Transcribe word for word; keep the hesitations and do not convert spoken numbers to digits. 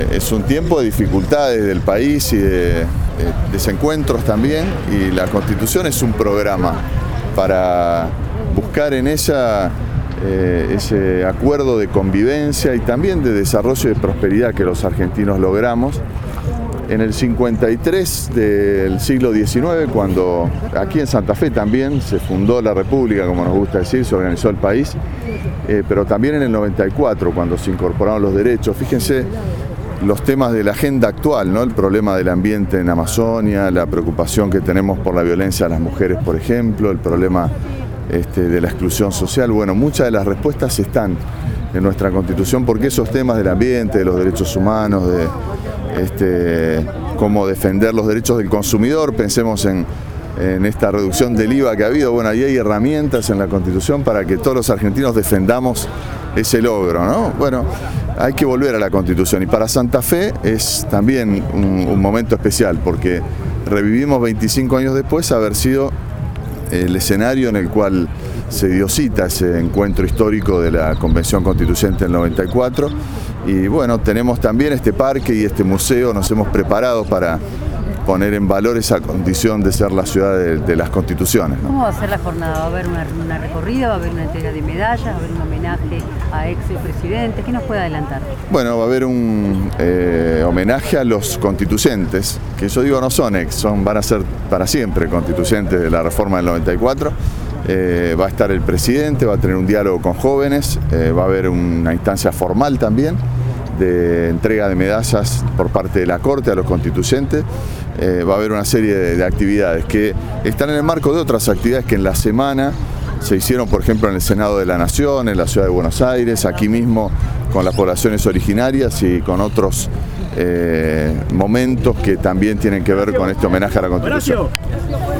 Es un tiempo de dificultades del país y de, de desencuentros también, y la Constitución es un programa para buscar en ella eh, ese acuerdo de convivencia y también de desarrollo y de prosperidad que los argentinos logramos. En el cincuenta y tres del siglo diecinueve, cuando aquí en Santa Fe también se fundó la República, como nos gusta decir, se organizó el país, eh, pero también en el noventa y cuatro, cuando se incorporaron los derechos. Fíjense los temas de la agenda actual, ¿no? El problema del ambiente en Amazonia, la preocupación que tenemos por la violencia a las mujeres, por ejemplo, el problema este, de la exclusión social. Bueno, muchas de las respuestas están en nuestra Constitución, porque esos temas del ambiente, de los derechos humanos, de este, cómo defender los derechos del consumidor, pensemos en, en esta reducción del I V A que ha habido. Bueno, ahí hay herramientas en la Constitución para que todos los argentinos defendamos ese logro, ¿no? Bueno, hay que volver a la Constitución, y para Santa Fe es también un, un momento especial, porque revivimos veinticinco años después haber sido el escenario en el cual se dio cita ese encuentro histórico de la Convención Constituyente del noventa y cuatro, y bueno, tenemos también este parque y este museo. Nos hemos preparado para poner en valor esa condición de ser la ciudad de, de las constituciones, ¿no? ¿Cómo va a ser la jornada? ¿Va a haber una, una recorrida? ¿Va a haber una entrega de medallas? ¿Va a haber un homenaje a ex presidentes? ¿Qué nos puede adelantar? Bueno, va a haber un eh, homenaje a los constituyentes, que yo digo no son ex, son, van a ser para siempre constituyentes de la reforma del noventa y cuatro. Eh, va a estar el presidente, va a tener un diálogo con jóvenes, eh, va a haber una instancia formal también de entrega de medallas por parte de la Corte a los constituyentes. Eh, va a haber una serie de, de actividades que están en el marco de otras actividades que en la semana se hicieron, por ejemplo, en el Senado de la Nación, en la Ciudad de Buenos Aires, aquí mismo con las poblaciones originarias y con otros eh, momentos que también tienen que ver con este homenaje a la Constitución.